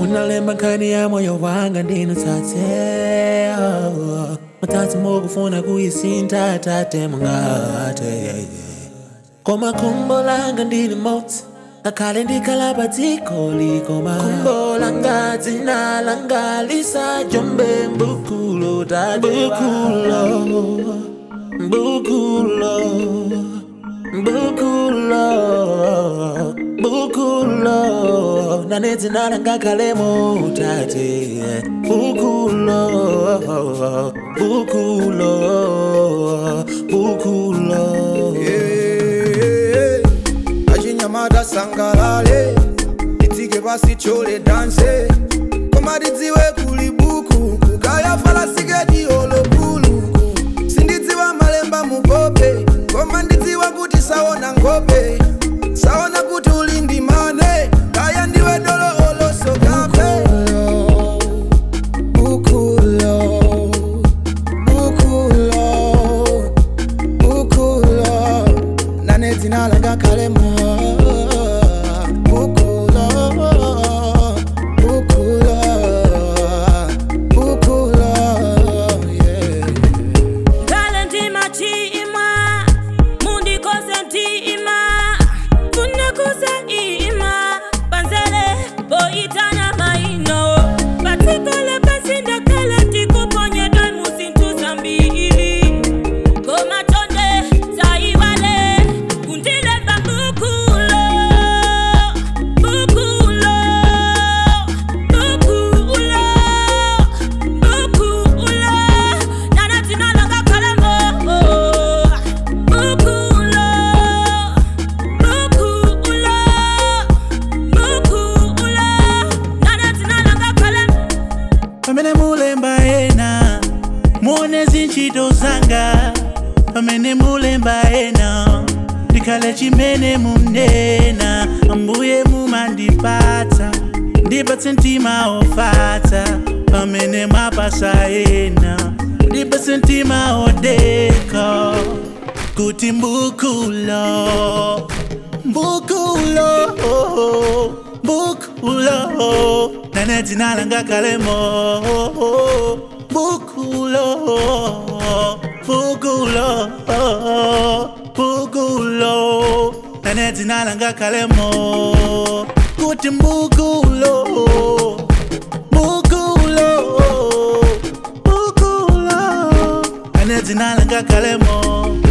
Unalemba nkani ya moyo wanga ndinu tate Matatu mogu funa kuyisinta tate mungate Koma kumbo langa ndinu moti Akale ndikalabatiko likoma Kumbo langa zina langa lisa jombe mbukulo tate Mbukulo Naneti nalanga kalemo tate Bukulo Ajinyamada sangalale Nitike basi chole danse Koma diziwe kulibuku Kukaya fala sigeti olo buluku Sindiziwa malemba mugope Koma ndiziwa kuti saona ngope Saona kuti ulindi mane Kaya ndiwe dolo olo sogape Bukulo Naneti nalanga kalemo Pamene mulemba ena Muone zinchito zanga Pamene mulemba ena Ndikale chimene munena Ambuye mumandipata Ndipatse mtima ofata Pamene mapasa ena Ndipatse mtima odeka Kuti mbukulo Naneti nalanga kalemo Bukulo Naneti nalanga kalemo Kuti mbukulo Naneti nalanga kalemo